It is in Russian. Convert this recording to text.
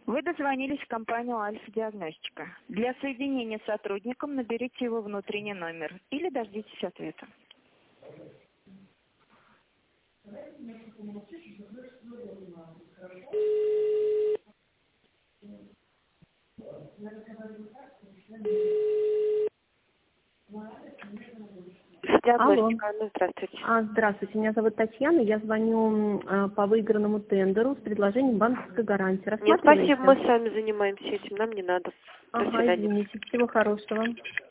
Вы дозвонились в компанию «Альфа-диагностика». Для соединения с сотрудником наберите его внутренний номер или дождитесь ответа. Алло. Диагностика. Ну, здравствуйте. Здравствуйте, меня зовут Татьяна. Я звоню по выигранному тендеру с предложением банковской гарантии. Нет, Рассматриваете? спасибо, мы сами занимаемся этим, нам не надо. До Ага, свидания. извините. Всего хорошего.